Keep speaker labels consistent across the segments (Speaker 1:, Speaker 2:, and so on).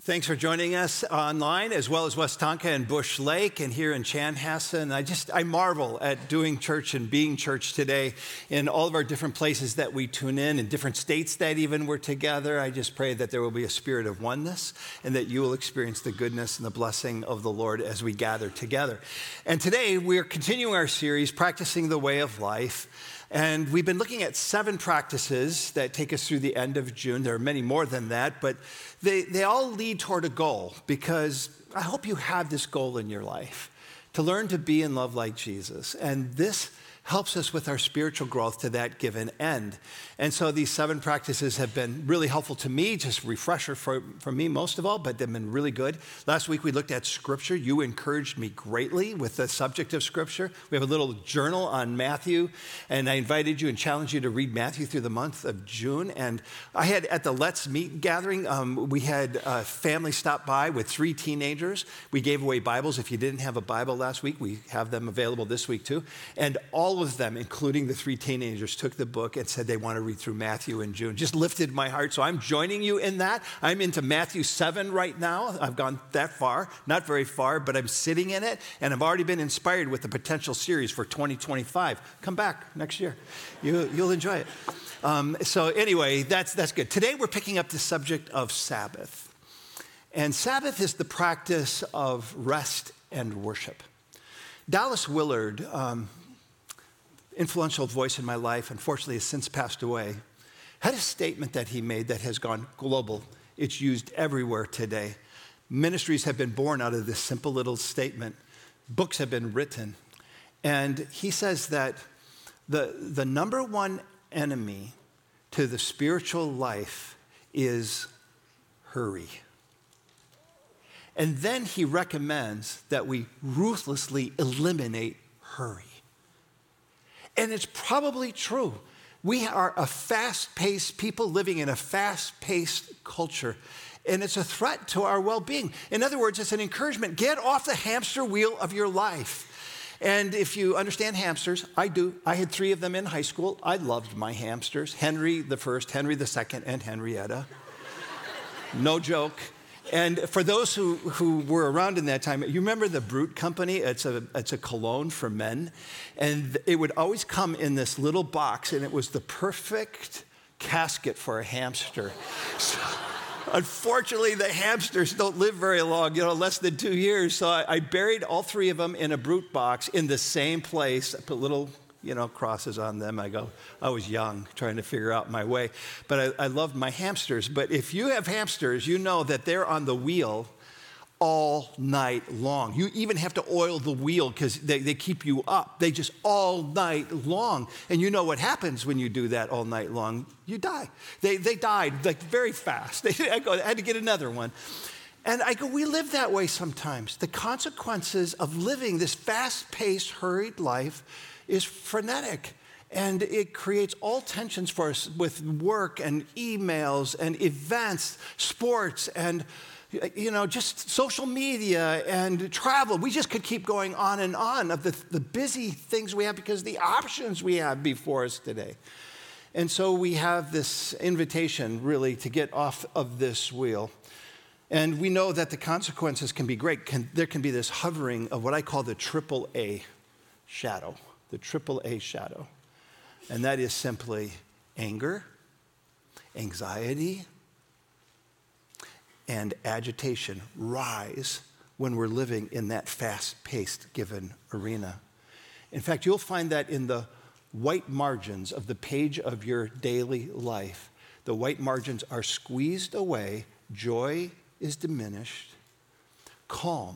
Speaker 1: Thanks for joining us online, as well as West Tonka and Bush Lake and here in Chanhassen. I marvel at doing church and being church today in all of our different places that we tune in different states that even we're together. I just pray that there will be a spirit of oneness and that you will experience the goodness and the blessing of the Lord as we gather together. And today we're continuing our series, Practicing the Way of Life. And we've been looking at 7 practices that take us through the end of June. There are many more than that, but they all lead toward a goal, because I hope you have this goal in your life, to learn to be and love like Jesus. And this helps us with our spiritual growth to that given end. And so these 7 practices have been really helpful to me, just a refresher for me most of all, but they've been really good. Last week we looked at Scripture. You encouraged me greatly with the subject of Scripture. We have a little journal on Matthew, and I invited you and challenged you to read Matthew through the month of June. And I had, at the Let's Meet gathering, we had a family stop by with 3 teenagers. We gave away Bibles. If you didn't have a Bible last week, we have them available this week too. And all of them, including the 3 teenagers, took the book and said they want to read through Matthew in June. Just lifted my heart. So I'm joining you in that. I'm into Matthew 7 right now. I've gone that far, not very far, but I'm sitting in it, and I've already been inspired with the potential series for 2025. Come back next year. You'll enjoy it. So anyway, that's good. Today we're picking up the subject of Sabbath. And Sabbath is the practice of rest and worship. Dallas Willard, influential voice in my life, unfortunately has since passed away, had a statement that he made that has gone global. It's used everywhere today. Ministries have been born out of this simple little statement. Books have been written. And he says that the number one enemy to the spiritual life is hurry. And then he recommends that we ruthlessly eliminate hurry. And it's probably true. We are a fast-paced people living in a fast-paced culture, and it's a threat to our well-being. In other words, it's an encouragement. Get off the hamster wheel of your life. And if you understand hamsters, I do. I had 3 of them in high school. I loved my hamsters. Henry the first, Henry the second, and Henrietta. No joke. And for those who were around in that time, you remember the Brute Company? It's a cologne for men. And it would always come in this little box, and it was the perfect casket for a hamster. So, unfortunately, the hamsters don't live very long, less than 2 years. So I buried all 3 of them in a Brute box in the same place. I put little crosses on them. I was young, trying to figure out my way. But I loved my hamsters. But if you have hamsters, you know that they're on the wheel all night long. You even have to oil the wheel because they keep you up. They just all night long. And you know what happens when you do that all night long? You die. They died like very fast. I had to get another one. And I go, we live that way sometimes. The consequences of living this fast-paced, hurried life is frenetic, and it creates all tensions for us with work and emails and events, sports, and just social media and travel. We just could keep going on and on of the busy things we have because the options we have before us today. And so we have this invitation really to get off of this wheel. And we know that the consequences can be great. There can be this hovering of what I call the AAA shadow. The AAA shadow. And that is simply anger, anxiety, and agitation rise when we're living in that fast-paced given arena. In fact, you'll find that in the white margins of the page of your daily life. The white margins are squeezed away, joy is diminished, calm.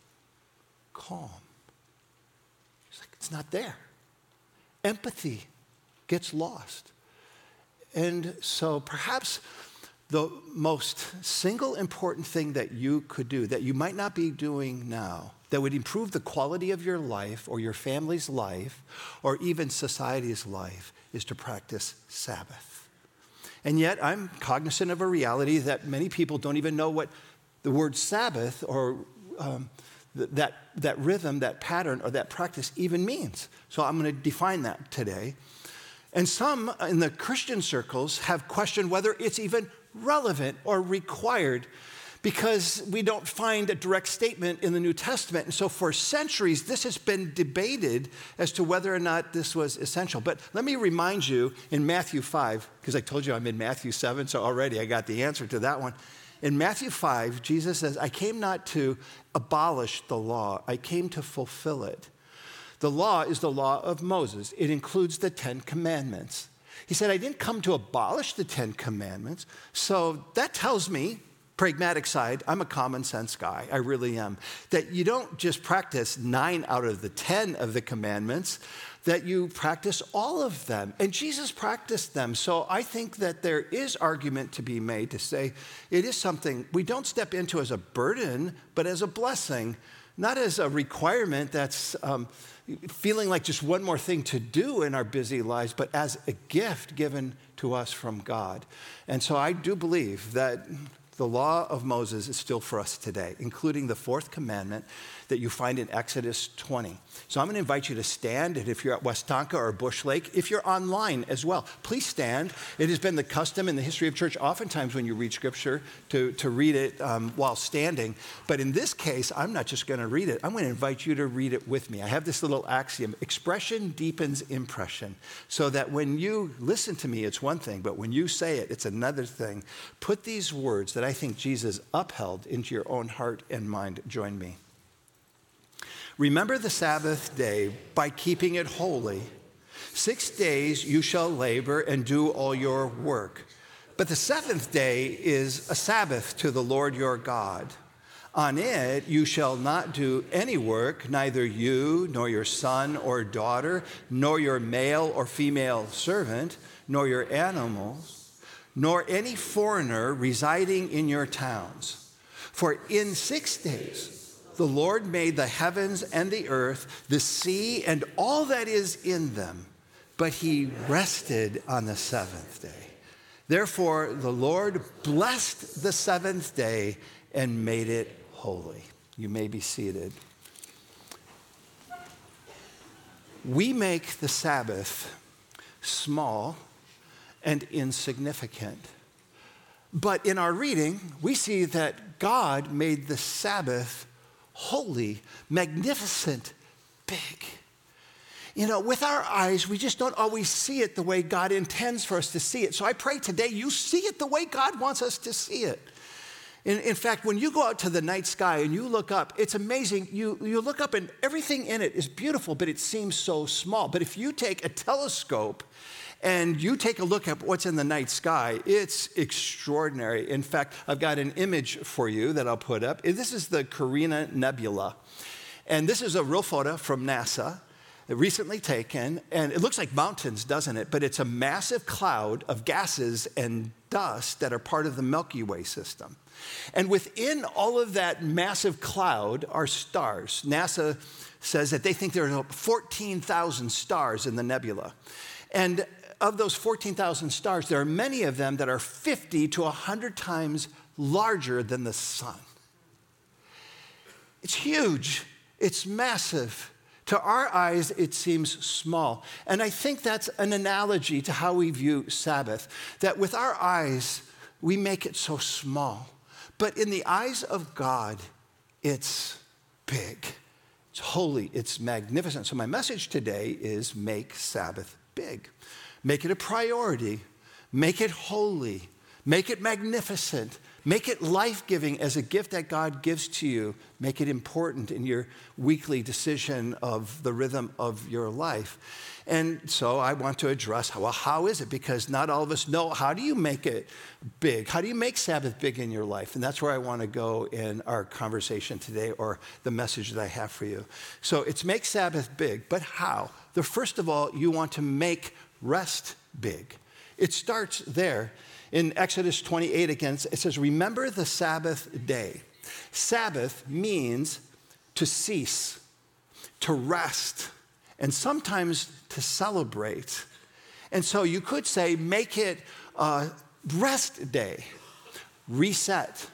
Speaker 1: It's not there. Empathy gets lost. And so perhaps the most single important thing that you could do, that you might not be doing now, that would improve the quality of your life or your family's life or even society's life, is to practice Sabbath. And yet I'm cognizant of a reality that many people don't even know what the word Sabbath or that rhythm, that pattern, or that practice even means. So I'm going to define that today. And some in the Christian circles have questioned whether it's even relevant or required because we don't find a direct statement in the New Testament. And so for centuries, this has been debated as to whether or not this was essential. But let me remind you in Matthew 5, because I told you I'm in Matthew 7, so already I got the answer to that one. In Matthew 5, Jesus says, I came not to abolish the law, I came to fulfill it. The law is the law of Moses. It includes the 10 commandments. He said, I didn't come to abolish the 10 commandments. So that tells me, pragmatic side, I'm a common sense guy. I really am. That you don't just practice 9 out of the 10 of the commandments, that you practice all of them. And Jesus practiced them. So I think that there is argument to be made to say it is something we don't step into as a burden, but as a blessing, not as a requirement that's feeling like just one more thing to do in our busy lives, but as a gift given to us from God. And so I do believe that the law of Moses is still for us today, including the 4th commandment that you find in Exodus 20. So I'm going to invite you to stand, and if you're at Westonka or Bush Lake, if you're online as well, please stand. It has been the custom in the history of church, oftentimes when you read Scripture, to read it while standing. But in this case, I'm not just going to read it. I'm going to invite you to read it with me. I have this little axiom, expression deepens impression, so that when you listen to me, it's one thing, but when you say it, it's another thing. Put these words that I think Jesus upheld into your own heart and mind. Join me. Remember the Sabbath day by keeping it holy. 6 days you shall labor and do all your work. But the 7th day is a Sabbath to the Lord your God. On it you shall not do any work, neither you, nor your son or daughter, nor your male or female servant, nor your animals, nor any foreigner residing in your towns. For in 6 days the Lord made the heavens and the earth, the sea, and all that is in them, but he rested on the 7th day. Therefore, the Lord blessed the 7th day and made it holy. You may be seated. We make the Sabbath small and insignificant. But in our reading, we see that God made the Sabbath holy, magnificent, big. You know, with our eyes, we just don't always see it the way God intends for us to see it. So I pray today you see it the way God wants us to see it. In fact, when you go out to the night sky and you look up, it's amazing. You look up and everything in it is beautiful, but it seems so small. But if you take a telescope and you take a look at what's in the night sky, it's extraordinary. In fact, I've got an image for you that I'll put up. This is the Carina Nebula. And this is a real photo from NASA, recently taken. And it looks like mountains, doesn't it? But it's a massive cloud of gases and dust that are part of the Milky Way system. And within all of that massive cloud are stars. NASA says that they think there are 14,000 stars in the nebula. And of those 14,000 stars, there are many of them that are 50 to 100 times larger than the sun. It's huge. It's massive. To our eyes, it seems small. And I think that's an analogy to how we view Sabbath, that with our eyes, we make it so small. But in the eyes of God, it's big. It's holy. It's magnificent. So my message today is make Sabbath big. Make it a priority. Make it holy. Make it magnificent. Make it life-giving as a gift that God gives to you. Make it important in your weekly decision of the rhythm of your life. And so I want to address, well, how is it? Because not all of us know, how do you make it big? How do you make Sabbath big in your life? And that's where I want to go in our conversation today, or the message that I have for you. So it's make Sabbath big, but how? First of all, you want to make rest big. It starts there. In Exodus 28 again, it says, remember the Sabbath day. Sabbath means to cease, to rest, and sometimes to celebrate. And so you could say, make it a rest day, reset,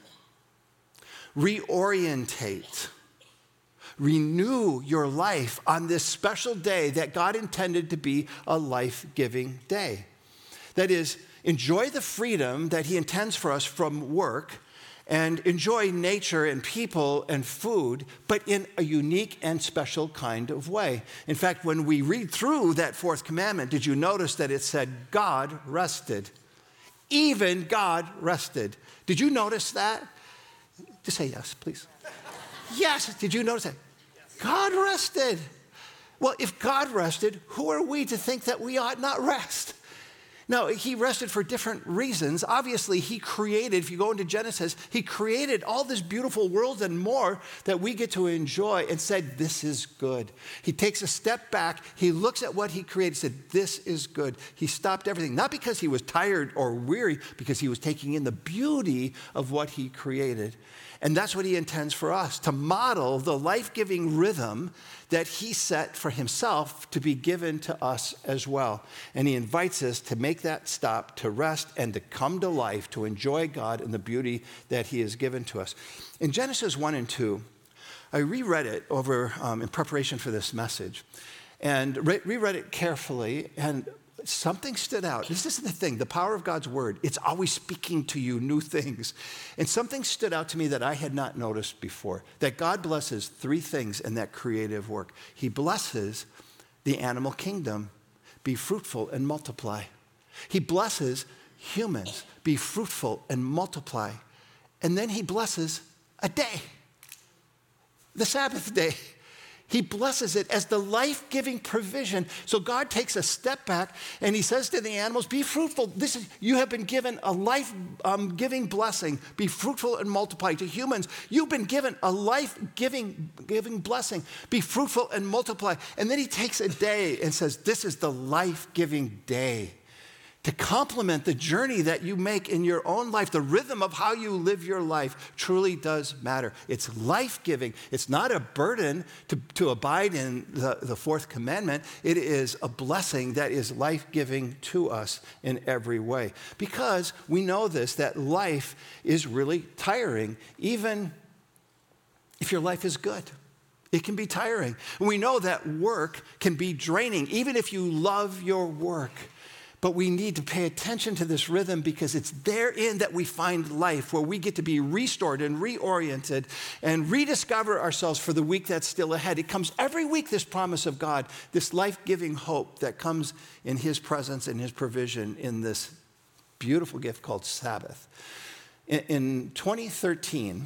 Speaker 1: reorientate, renew your life on this special day that God intended to be a life-giving day. That is, enjoy the freedom that he intends for us from work and enjoy nature and people and food, but in a unique and special kind of way. In fact, when we read through that fourth commandment, did you notice that it said God rested? Even God rested. Did you notice that? Just say yes, please. Yes, did you notice that? God rested. Well, if God rested, who are we to think that we ought not rest? No, he rested for different reasons. Obviously, he created, if you go into Genesis, he created all this beautiful world and more that we get to enjoy and said, this is good. He takes a step back. He looks at what he created, said, this is good. He stopped everything, not because he was tired or weary, because he was taking in the beauty of what he created. And that's what he intends for us, to model the life-giving rhythm that he set for himself to be given to us as well. And he invites us to make that stop, to rest, and to come to life, to enjoy God and the beauty that he has given to us. In Genesis 1 and 2, I reread it over in preparation for this message, and reread it carefully, and something stood out. This is the thing, the power of God's word. It's always speaking to you new things. And something stood out to me that I had not noticed before, that God blesses three things in that creative work. He blesses the animal kingdom, be fruitful and multiply. He blesses humans, be fruitful and multiply. And then he blesses a day, the Sabbath day. He blesses it as the life-giving provision. So God takes a step back and he says to the animals, be fruitful. You have been given a life-giving blessing. Be fruitful and multiply. To humans, you've been given a life-giving blessing. Be fruitful and multiply. And then he takes a day and says, this is the life-giving day. To complement the journey that you make in your own life, the rhythm of how you live your life truly does matter. It's life-giving. It's not a burden to abide in the fourth commandment. It is a blessing that is life-giving to us in every way. Because we know this, that life is really tiring, even if your life is good. It can be tiring. We know that work can be draining, even if you love your work. But we need to pay attention to this rhythm because it's therein that we find life, where we get to be restored and reoriented and rediscover ourselves for the week that's still ahead. It comes every week, this promise of God, this life-giving hope that comes in his presence and his provision in this beautiful gift called Sabbath. In 2013,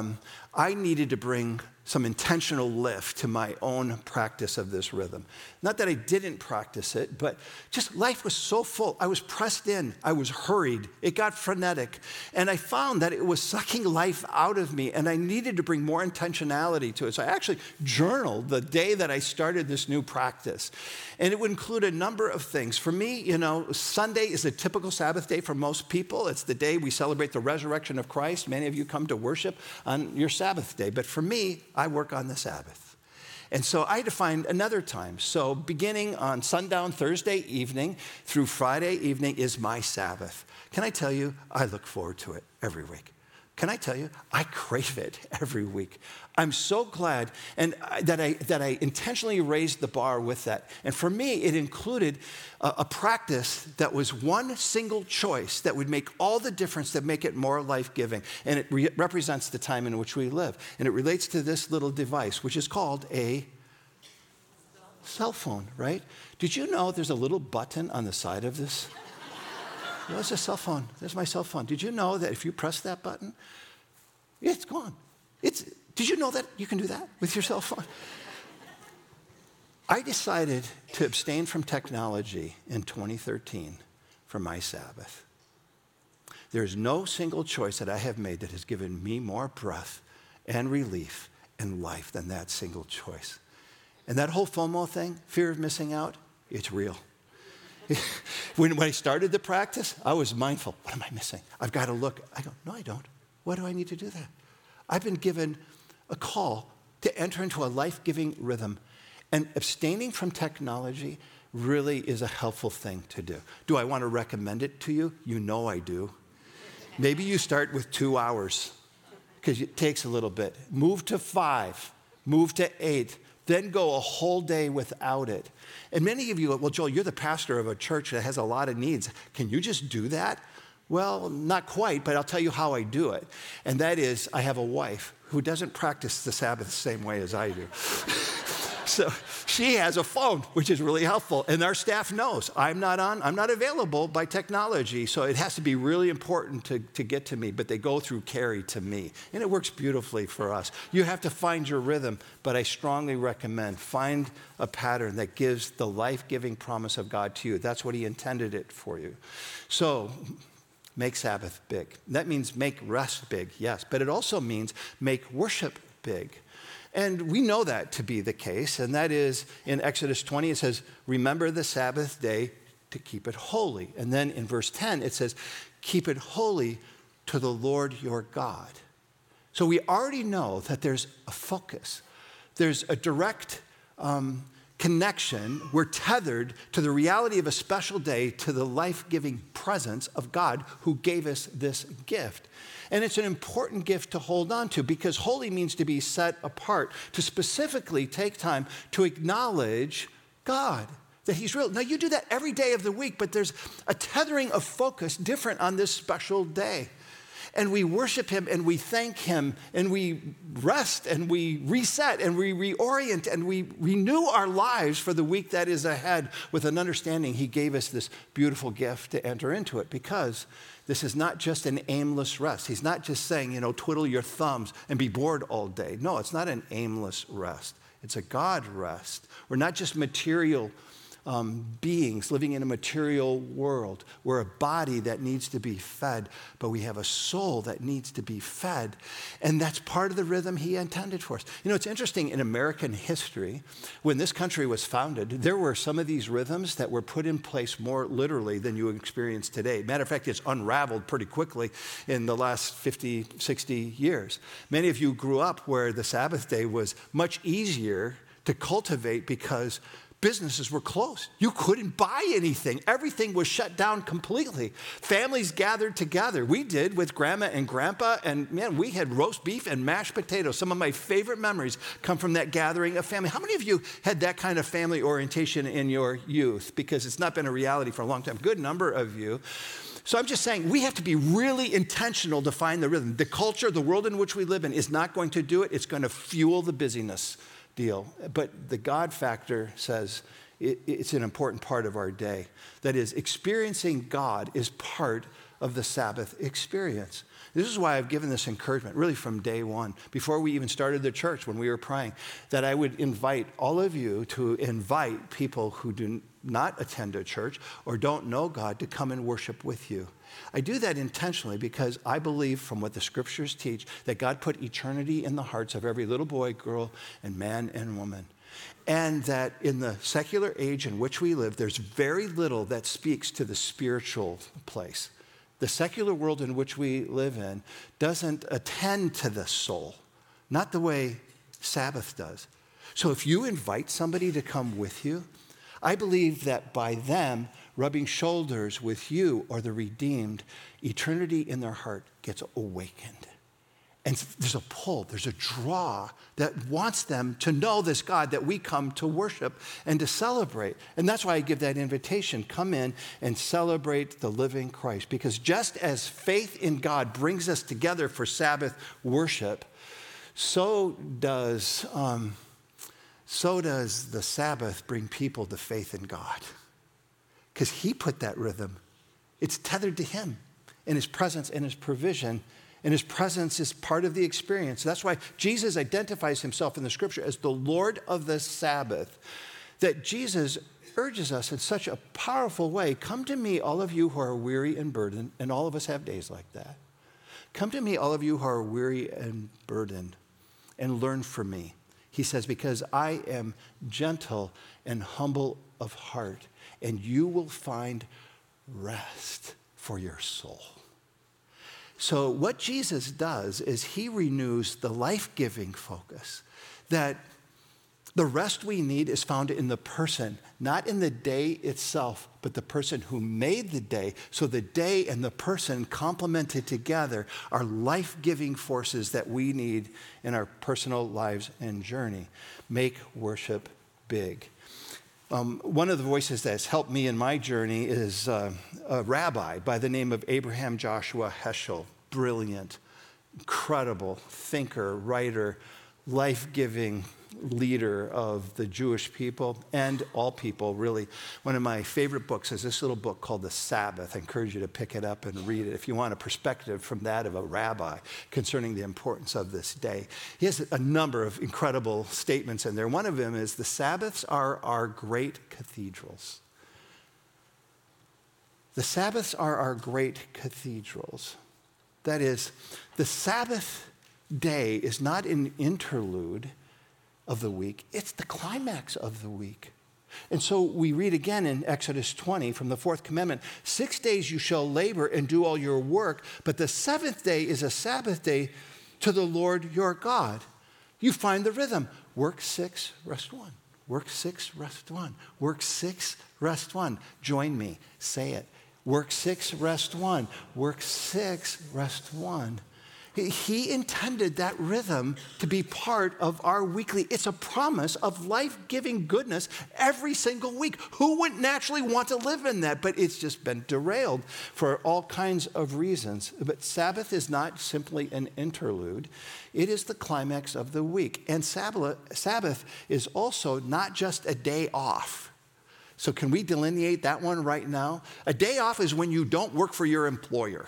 Speaker 1: I needed to bring some intentional lift to my own practice of this rhythm. Not that I didn't practice it, but just life was so full. I was pressed in. I was hurried. It got frenetic. And I found that it was sucking life out of me, and I needed to bring more intentionality to it. So I actually journaled the day that I started this new practice. And it would include a number of things. For me, Sunday is a typical Sabbath day for most people. It's the day we celebrate the resurrection of Christ. Many of you come to worship on your Sabbath day. But for me, I work on the Sabbath. And so I had to find another time. So beginning on sundown Thursday evening through Friday evening is my Sabbath. Can I tell you, I look forward to it every week. Can I tell you, I crave it every week. I'm so glad that I intentionally raised the bar with that. And for me, it included a practice that was one single choice that would make all the difference, that make it more life-giving. And it represents the time in which we live. And it relates to this little device, which is called a cell phone, right? Did you know there's a little button on the side of this? There's a cell phone. There's my cell phone. Did you know that if you press that button, it's gone? Did you know that you can do that with your cell phone? I decided to abstain from technology in 2013 for my Sabbath. There's no single choice that I have made that has given me more breath and relief and life than that single choice. And that whole FOMO thing, fear of missing out, it's real. When I started the practice, I was mindful. What am I missing? I've got to look. I go, no, I don't. Why do I need to do that? I've been given a call to enter into a life-giving rhythm. And abstaining from technology really is a helpful thing to do. Do I want to recommend it to you? You know I do. Maybe you start with 2 hours, because it takes a little bit. Move to 5, move to 8. Then go a whole day without it. And many of you go, well, Joel, you're the pastor of a church that has a lot of needs. Can you just do that? Well, not quite, but I'll tell you how I do it. And that is, I have a wife who doesn't practice the Sabbath the same way as I do. So she has a phone, which is really helpful. And our staff knows I'm not available by technology. So it has to be really important to get to me. But they go through Carrie to me. And it works beautifully for us. You have to find your rhythm. But I strongly recommend find a pattern that gives the life-giving promise of God to you. That's what he intended it for you. So make Sabbath big. That means make rest big, yes. But it also means make worship big. And we know that to be the case, and that is in Exodus 20, it says, remember the Sabbath day to keep it holy. And then in verse 10, it says, keep it holy to the Lord your God. So we already know that there's a focus. There's a direct connection. We're tethered to the reality of a special day, to the life-giving presence of God who gave us this gift. And it's an important gift to hold on to because holy means to be set apart, to specifically take time to acknowledge God, that he's real. Now, you do that every day of the week, but there's a tethering of focus different on this special day. And we worship him and we thank him and we rest and we reset and we reorient and we renew our lives for the week that is ahead with an understanding he gave us this beautiful gift to enter into it, because this is not just an aimless rest. He's not just saying, twiddle your thumbs and be bored all day. No, it's not an aimless rest. It's a God rest. We're not just material beings living in a material world. We're a body that needs to be fed, but we have a soul that needs to be fed. And that's part of the rhythm he intended for us. It's interesting, in American history, when this country was founded, there were some of these rhythms that were put in place more literally than you experience today. Matter of fact, it's unraveled pretty quickly in the last 50, 60 years. Many of you grew up where the Sabbath day was much easier to cultivate because businesses were closed. You couldn't buy anything. Everything was shut down completely. Families gathered together. We did with grandma and grandpa, and man, we had roast beef and mashed potatoes. Some of my favorite memories come from that gathering of family. How many of you had that kind of family orientation in your youth? Because it's not been a reality for a long time. Good number of you. So I'm just saying we have to be really intentional to find the rhythm. The culture, the world in which we live in is not going to do it. It's going to fuel the busyness deal. But the God factor says it's an important part of our day. That is, experiencing God is part of the Sabbath experience. This is why I've given this encouragement, really from day one, before we even started the church, when we were praying, that I would invite all of you to invite people who do not attend a church or don't know God to come and worship with you. I do that intentionally because I believe from what the scriptures teach that God put eternity in the hearts of every little boy, girl, and man and woman. And that in the secular age in which we live, there's very little that speaks to the spiritual place. The secular world in which we live in doesn't attend to the soul, not the way Sabbath does. So if you invite somebody to come with you, I believe that by them rubbing shoulders with you or the redeemed, eternity in their heart gets awakened. And there's a pull, there's a draw that wants them to know this God that we come to worship and to celebrate. And that's why I give that invitation. Come in and celebrate the living Christ. Because just as faith in God brings us together for Sabbath worship, so does the Sabbath bring people to faith in God. Because he put that rhythm. It's tethered to him in his presence and his provision. And his presence is part of the experience. That's why Jesus identifies himself in the scripture as the Lord of the Sabbath. That Jesus urges us in such a powerful way. Come to me, all of you who are weary and burdened. And all of us have days like that. Come to me, all of you who are weary and burdened, and learn from me. He says, because I am gentle and humble of heart, and you will find rest for your soul. So what Jesus does is he renews the life-giving focus, that the rest we need is found in the person, not in the day itself, but the person who made the day. So the day and the person complemented together are life-giving forces that we need in our personal lives and journey. Make worship big. One of the voices that's helped me in my journey is a rabbi by the name of Abraham Joshua Heschel. Brilliant, incredible thinker, writer, life-giving leader of the Jewish people and all people, really. One of my favorite books is this little book called The Sabbath. I encourage you to pick it up and read it if you want a perspective from that of a rabbi concerning the importance of this day. He has a number of incredible statements in there. One of them is the Sabbaths are our great cathedrals. The Sabbaths are our great cathedrals. That is, the Sabbath day is not an interlude of the week, it's the climax of the week. And so we read again in Exodus 20 from the fourth commandment, 6 days you shall labor and do all your work, but the seventh day is a Sabbath day to the Lord your God. You find the rhythm. Work 6, rest 1. Work 6, rest 1. Work 6, rest 1. Join me. Say it. Work 6, rest 1. Work 6, rest 1. He intended that rhythm to be part of our weekly. It's a promise of life-giving goodness every single week. Who wouldn't naturally want to live in that? But it's just been derailed for all kinds of reasons. But Sabbath is not simply an interlude. It is the climax of the week. And Sabbath is also not just a day off. So can we delineate that one right now? A day off is when you don't work for your employer.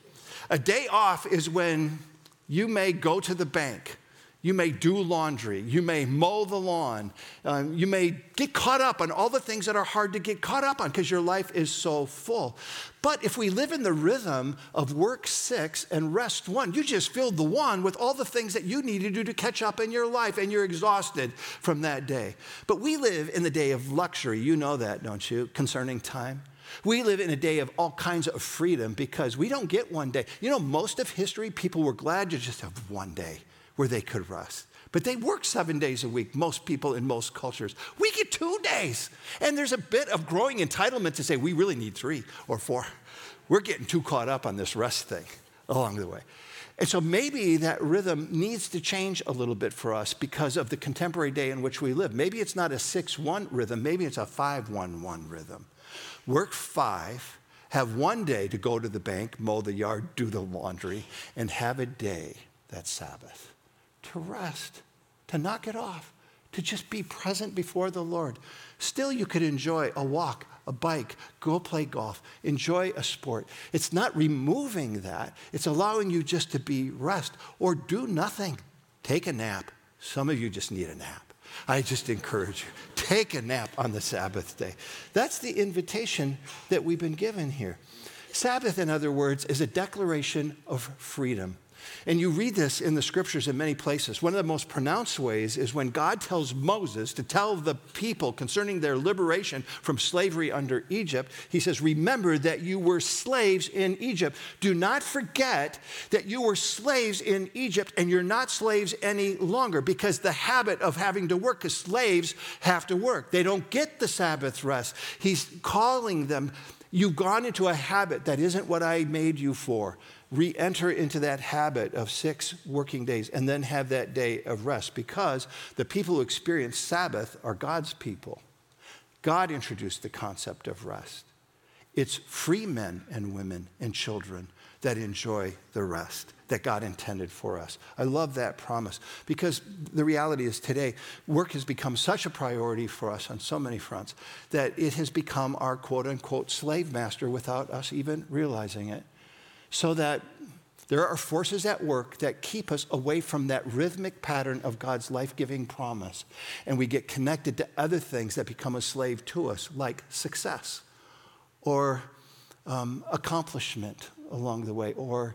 Speaker 1: A day off is when you may go to the bank, you may do laundry, you may mow the lawn, you may get caught up on all the things that are hard to get caught up on because your life is so full. But if we live in the rhythm of work 6 and rest 1, you just filled the 1 with all the things that you need to do to catch up in your life, and you're exhausted from that day. But we live in the day of luxury. You know that, don't you, concerning time? We live in a day of all kinds of freedom because we don't get one day. You know, most of history, people were glad to just have one day where they could rest. But they work 7 days a week, most people in most cultures. We get 2 days. And there's a bit of growing entitlement to say we really need 3 or 4. We're getting too caught up on this rest thing along the way. And so maybe that rhythm needs to change a little bit for us because of the contemporary day in which we live. Maybe it's not a 6-1 rhythm. Maybe it's a 5-1-1 rhythm. Work 5, have 1 day to go to the bank, mow the yard, do the laundry, and have a day, that's Sabbath, to rest, to knock it off, to just be present before the Lord. Still, you could enjoy a walk, a bike, go play golf, enjoy a sport. It's not removing that. It's allowing you just to be rest or do nothing. Take a nap. Some of you just need a nap. I just encourage you, take a nap on the Sabbath day. That's the invitation that we've been given here. Sabbath, in other words, is a declaration of freedom. And you read this in the scriptures in many places. One of the most pronounced ways is when God tells Moses to tell the people concerning their liberation from slavery under Egypt. He says, remember that you were slaves in Egypt. Do not forget that you were slaves in Egypt and you're not slaves any longer because the habit of having to work, because slaves have to work. They don't get the Sabbath rest. He's calling them, you've gone into a habit that isn't what I made you for. Re-enter into that habit of 6 working days and then have that day of rest because the people who experience Sabbath are God's people. God introduced the concept of rest. It's free men and women and children that enjoy the rest that God intended for us. I love that promise because the reality is today, work has become such a priority for us on so many fronts that it has become our quote-unquote slave master without us even realizing it. So that there are forces at work that keep us away from that rhythmic pattern of God's life-giving promise. And we get connected to other things that become a slave to us, like success or accomplishment along the way, or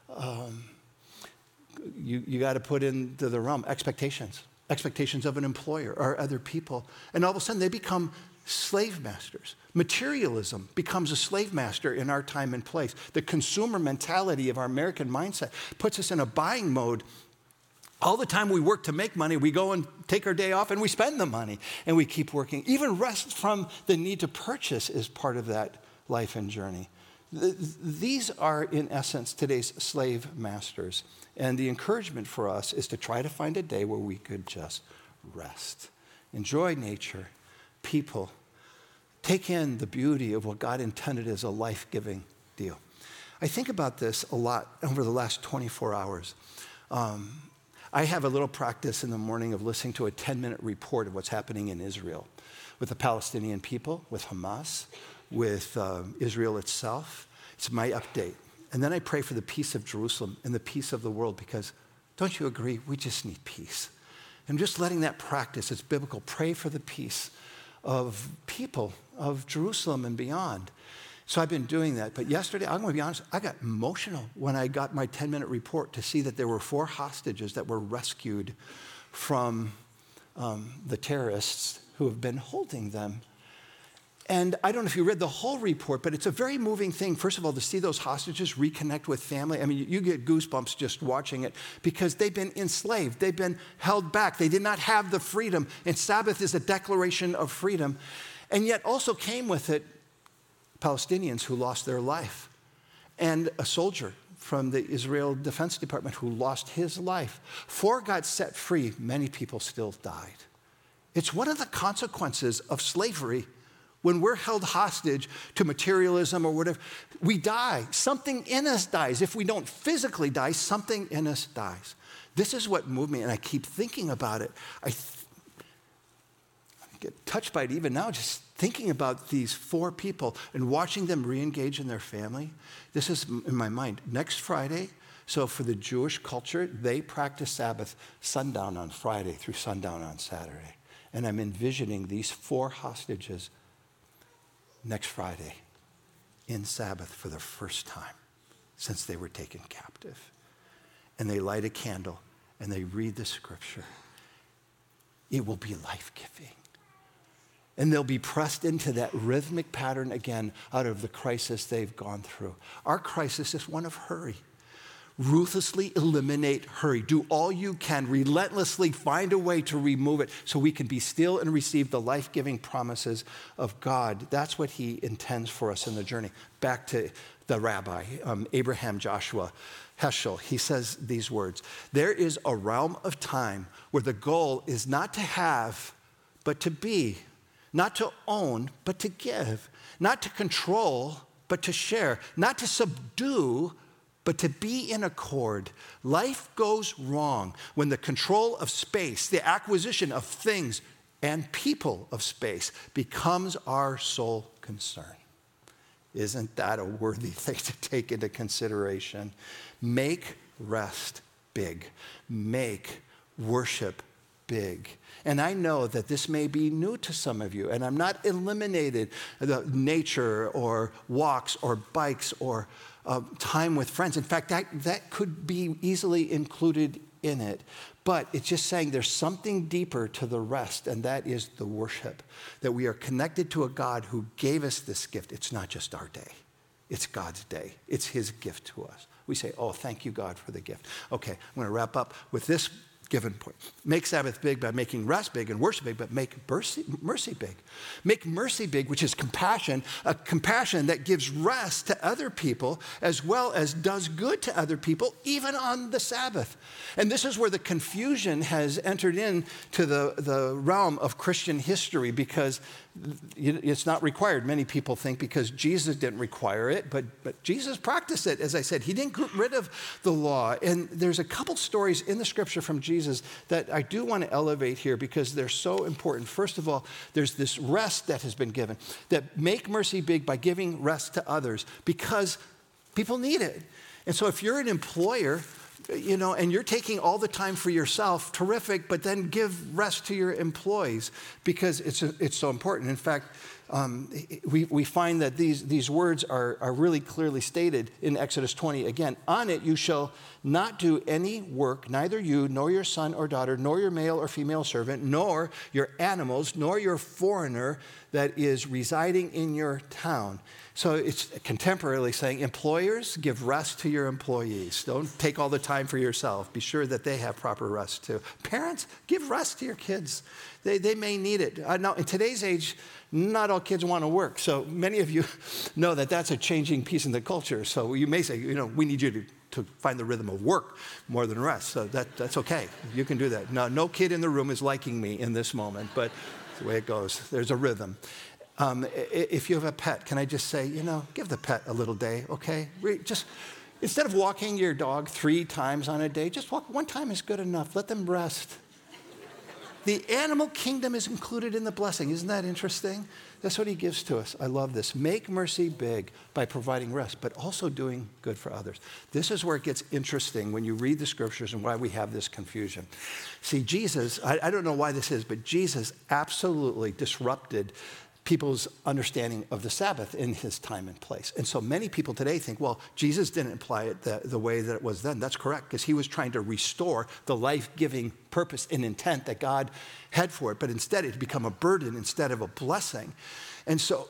Speaker 1: you got to put into the realm expectations of an employer or other people. And all of a sudden they become slave masters. Materialism becomes a slave master in our time and place. The consumer mentality of our American mindset puts us in a buying mode. All the time we work to make money, we go and take our day off and we spend the money and we keep working. Even rest from the need to purchase is part of that life and journey. These are, in essence, today's slave masters. And the encouragement for us is to try to find a day where we could just rest, enjoy nature, people take in the beauty of what God intended as a life-giving deal. I think about this a lot over the last 24 hours. I have a little practice in the morning of listening to a 10-minute report of what's happening in Israel with the Palestinian people, with Hamas, with Israel itself. It's my update. And then I pray for the peace of Jerusalem and the peace of the world, because don't you agree? We just need peace. And just letting that practice, it's biblical. Pray for the peace of people of Jerusalem and beyond. So I've been doing that. But yesterday, I'm going to be honest, I got emotional when I got my 10-minute report to see that there were 4 hostages that were rescued from the terrorists who have been holding them. And I don't know if you read the whole report, but it's a very moving thing, first of all, to see those hostages reconnect with family. I mean, you get goosebumps just watching it, because they've been enslaved. They've been held back. They did not have the freedom. And Sabbath is a declaration of freedom. And yet also came with it Palestinians who lost their life, and a soldier from the Israel Defense Department who lost his life. 4 got set free. Many people still died. It's one of the consequences of slavery. When we're held hostage to materialism or whatever, we die. Something in us dies. If we don't physically die, something in us dies. This is what moved me, and I keep thinking about it. I get touched by it even now, just thinking about these 4 people and watching them re-engage in their family. This is in my mind. Next Friday, so for the Jewish culture, they practice Sabbath sundown on Friday through sundown on Saturday. And I'm envisioning these 4 hostages next Friday in Sabbath for the first time since they were taken captive. And they light a candle and they read the scripture. It will be life-giving. And they'll be pressed into that rhythmic pattern again out of the crisis they've gone through. Our crisis is one of hurry. Ruthlessly eliminate hurry. Do all you can. Relentlessly find a way to remove it so we can be still and receive the life-giving promises of God. That's what he intends for us in the journey. Back to the rabbi, Abraham Joshua Heschel. He says these words: there is a realm of time where the goal is not to have, but to be. Not to own, but to give. Not to control, but to share. Not to subdue, but to be in accord. Life goes wrong when the control of space, the acquisition of things and people of space becomes our sole concern. Isn't that a worthy thing to take into consideration? Make rest big. Make worship big. And I know that this may be new to some of you, and I'm not eliminating the nature or walks or bikes or time with friends. In fact, that could be easily included in it. But it's just saying there's something deeper to the rest, and that is the worship, that we are connected to a God who gave us this gift. It's not just our day. It's God's day. It's his gift to us. We say, oh, thank you, God, for the gift. Okay, I'm going to wrap up with this given point. Make Sabbath big by making rest big and worship big, but make mercy big. Make mercy big, which is compassion, a compassion that gives rest to other people as well as does good to other people, even on the Sabbath. And this is where the confusion has entered into the realm of Christian history, because it's not required, many people think, because Jesus didn't require it, but Jesus practiced it. As I said, he didn't get rid of the law. And there's a couple stories in the scripture from Jesus that I do want to elevate here because they're so important. First of all, there's this rest that has been given, that make mercy big by giving rest to others because people need it. And so if you're an employer, and you're taking all the time for yourself, terrific, but then give rest to your employees because it's so important. In fact, we find that these words are really clearly stated in Exodus 20. Again, on it you shall not do any work, neither you, nor your son or daughter, nor your male or female servant, nor your animals, nor your foreigner that is residing in your town. So it's contemporarily saying, employers, give rest to your employees. Don't take all the time for yourself. Be sure that they have proper rest too. Parents, give rest to your kids. They may need it. Now, in today's age, not all kids want to work. So many of you know that that's a changing piece in the culture. So you may say, we need you to find the rhythm of work more than rest. So that's okay. You can do that. No kid in the room is liking me in this moment, but That's the way it goes. There's a rhythm. If you have a pet, can I just say, give the pet a little day, okay? Just instead of walking your dog 3 times on a day, just walk 1 time is good enough. Let them rest. The animal kingdom is included in the blessing. Isn't that interesting? That's what he gives to us. I love this. Make mercy big by providing rest, but also doing good for others. This is where it gets interesting when you read the scriptures and why we have this confusion. See, Jesus, I don't know why this is, but Jesus absolutely disrupted people's understanding of the Sabbath in his time and place. And so many people today think, well, Jesus didn't apply it the way that it was then. That's correct, because he was trying to restore the life-giving purpose and intent that God had for it, but instead it's become a burden instead of a blessing. And so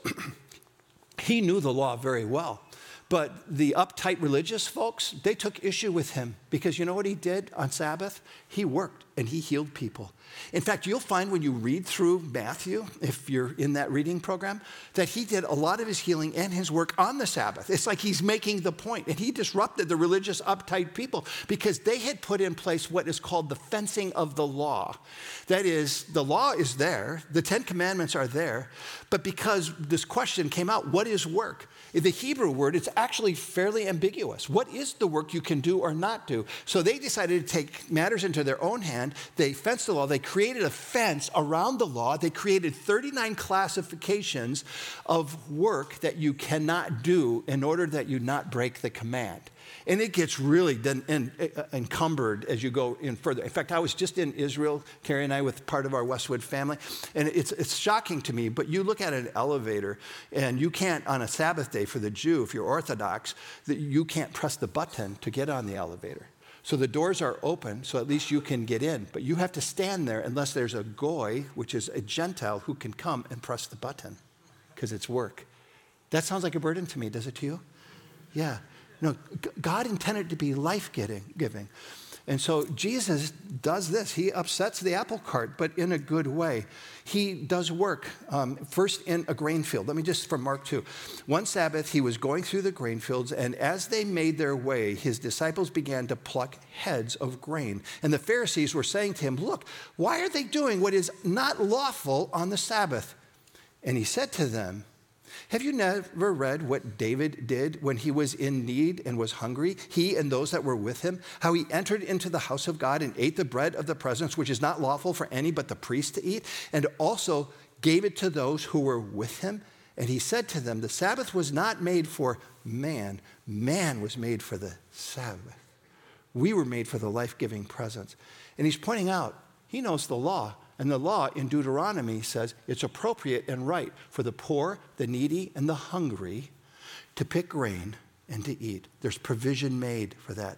Speaker 1: he knew the law very well. But the uptight religious folks, they took issue with him because you know what he did on Sabbath? He worked and he healed people. In fact, you'll find when you read through Matthew, if you're in that reading program, that he did a lot of his healing and his work on the Sabbath. It's like he's making the point. And he disrupted the religious uptight people because they had put in place what is called the fencing of the law. That is, the law is there, the 10 Commandments are there, but because this question came out, what is work? The Hebrew word, it's actually fairly ambiguous. What is the work you can do or not do? So they decided to take matters into their own hand. They fenced the law. They created a fence around the law. They created 39 classifications of work that you cannot do in order that you not break the command. And it gets really then encumbered as you go in further. In fact, I was just in Israel, Carrie and I, with part of our Westwood family, and it's shocking to me, but you look at an elevator, and you can't, on a Sabbath day for the Jew, if you're Orthodox, that you can't press the button to get on the elevator. So the doors are open, so at least you can get in, but you have to stand there unless there's a goy, which is a Gentile, who can come and press the button, because it's work. That sounds like a burden to me, does it to you? Yeah. No, God intended to be life-giving. And so Jesus does this. He upsets the apple cart, but in a good way. He does work, first in a grain field. Let me just, from Mark 2. One Sabbath, he was going through the grain fields, and as they made their way, his disciples began to pluck heads of grain. And the Pharisees were saying to him, look, why are they doing what is not lawful on the Sabbath? And he said to them, have you never read what David did when he was in need and was hungry, he and those that were with him, how he entered into the house of God and ate the bread of the presence, which is not lawful for any but the priest to eat, and also gave it to those who were with him? And he said to them, the Sabbath was not made for man. Man was made for the Sabbath. We were made for the life-giving presence. And he's pointing out, he knows the law. And the law in Deuteronomy says it's appropriate and right for the poor, the needy, and the hungry to pick grain and to eat. There's provision made for that.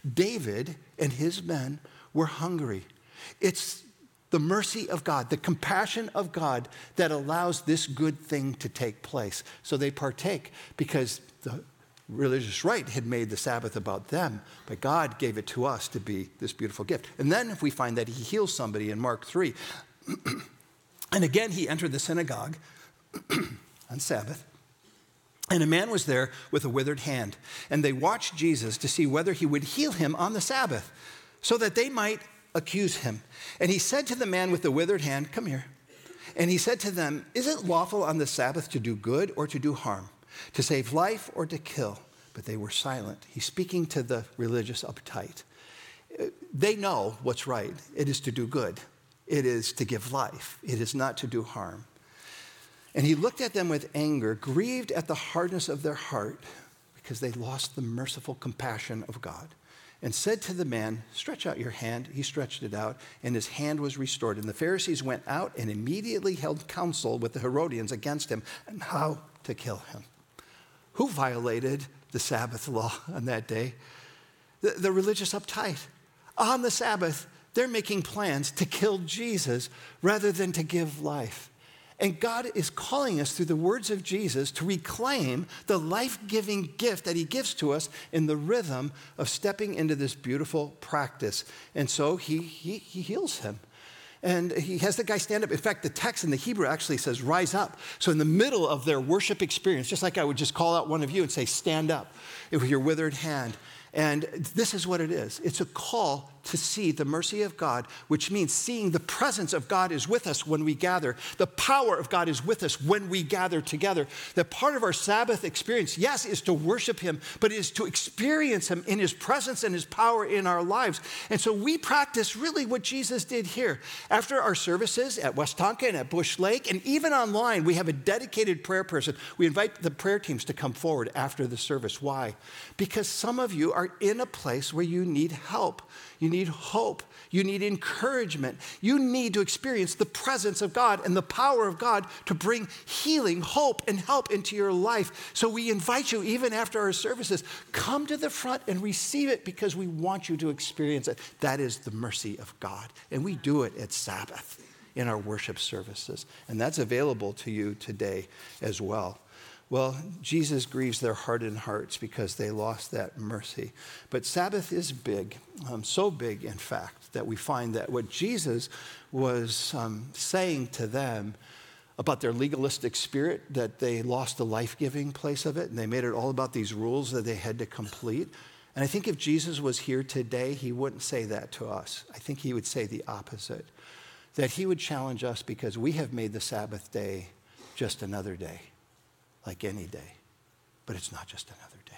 Speaker 1: David and his men were hungry. It's the mercy of God, the compassion of God that allows this good thing to take place. So they partake because the religious right had made the Sabbath about them, but God gave it to us to be this beautiful gift. And then we find that he heals somebody in Mark 3. And again, he entered the synagogue on Sabbath, and a man was there with a withered hand. And they watched Jesus to see whether he would heal him on the Sabbath, so that they might accuse him. And he said to the man with the withered hand, come here. And he said to them, is it lawful on the Sabbath to do good or to do harm, to save life or to kill? But they were silent. He's speaking to the religious uptight. They know what's right. It is to do good. It is to give life. It is not to do harm. And he looked at them with anger, grieved at the hardness of their heart, because they lost the merciful compassion of God, and said to the man, stretch out your hand. He stretched it out, and his hand was restored. And the Pharisees went out and immediately held counsel with the Herodians against him and how to kill him. Who violated the Sabbath law on that day? The religious uptight. On the Sabbath, they're making plans to kill Jesus rather than to give life. And God is calling us through the words of Jesus to reclaim the life-giving gift that he gives to us in the rhythm of stepping into this beautiful practice. And so he heals him. And he has the guy stand up. In fact, the text in the Hebrew actually says, rise up. So in the middle of their worship experience, just like I would just call out one of you and say, stand up with your withered hand. And this is what it is. It's a call to see the mercy of God, which means seeing the presence of God is with us when we gather. The power of God is with us when we gather together. That part of our Sabbath experience, yes, is to worship him, but it is to experience him in his presence and his power in our lives. And so we practice really what Jesus did here. After our services at West Tonka and at Bush Lake, and even online, we have a dedicated prayer person. We invite the prayer teams to come forward after the service. Why? Because some of you are in a place where you need help. You need hope. You need encouragement. You need to experience the presence of God and the power of God to bring healing, hope, and help into your life. So we invite you, even after our services, come to the front and receive it because we want you to experience it. That is the mercy of God. And we do it at Sabbath in our worship services. And that's available to you today as well. Well, Jesus grieves their hardened hearts because they lost that mercy. But Sabbath is big, so big, in fact, that we find that what Jesus was saying to them about their legalistic spirit, that they lost the life-giving place of it, and they made it all about these rules that they had to complete. And I think if Jesus was here today, he wouldn't say that to us. I think he would say the opposite, that he would challenge us because we have made the Sabbath day just another day. Like any day, but it's not just another day.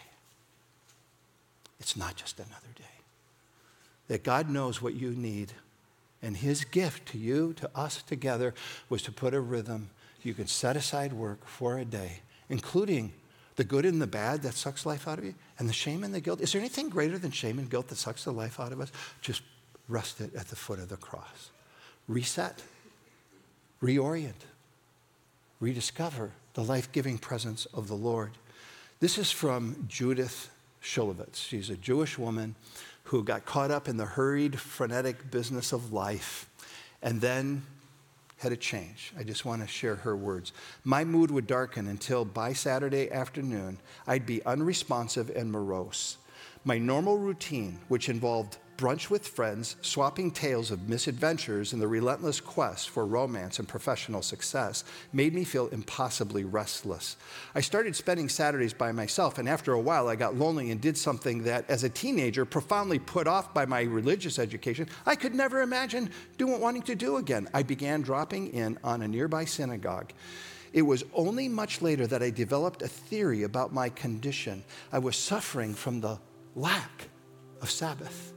Speaker 1: It's not just another day. That God knows what you need, and his gift to you, to us together, was to put a rhythm. You can set aside work for a day, including the good and the bad that sucks life out of you, and the shame and the guilt. Is there anything greater than shame and guilt that sucks the life out of us? Just rest it at the foot of the cross. Reset, reorient, rediscover the life-giving presence of the Lord. This is from Judith Shulevitz. She's a Jewish woman who got caught up in the hurried, frenetic business of life and then had a change. I just want to share her words. My mood would darken until by Saturday afternoon, I'd be unresponsive and morose. My normal routine, which involved brunch with friends, swapping tales of misadventures and the relentless quest for romance and professional success, made me feel impossibly restless. I started spending Saturdays by myself, and after a while I got lonely and did something that, as a teenager, profoundly put off by my religious education, I could never imagine wanting to do again. I began dropping in on a nearby synagogue. It was only much later that I developed a theory about my condition. I was suffering from the lack of Sabbath.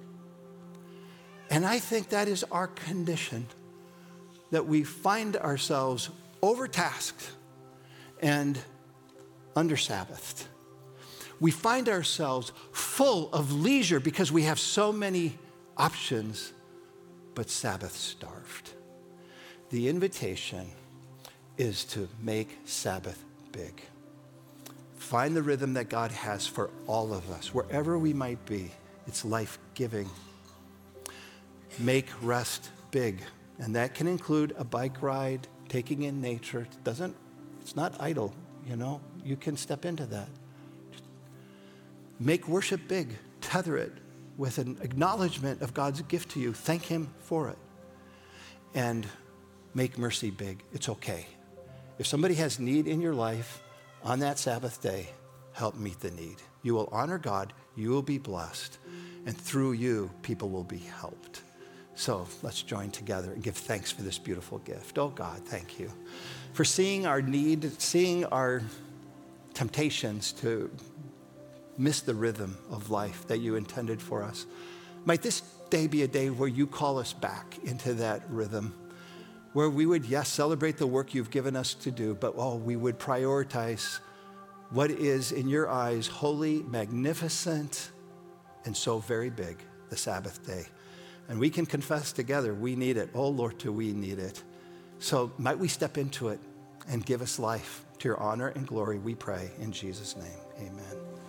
Speaker 1: And I think that is our condition, that we find ourselves overtasked and under-Sabbathed. We find ourselves full of leisure because we have so many options, but Sabbath-starved. The invitation is to make Sabbath big. Find the rhythm that God has for all of us, wherever we might be. It's life-giving. Make rest big, and that can include a bike ride, taking in nature. It's not idle, you can step into that. Make worship big, tether it with an acknowledgement of God's gift to you. Thank him for it. And make mercy big. It's okay. If somebody has need in your life on that Sabbath day, help meet the need. You will honor God, you will be blessed, and through you, people will be helped. So let's join together and give thanks for this beautiful gift. Oh God, thank you for seeing our need, seeing our temptations to miss the rhythm of life that you intended for us. Might this day be a day where you call us back into that rhythm, where we would, yes, celebrate the work you've given us to do, but we would prioritize what is in your eyes holy, magnificent, and so very big, the Sabbath day. And we can confess together, we need it. Oh, Lord, do we need it. So might we step into it and give us life to your honor and glory, we pray in Jesus' name. Amen.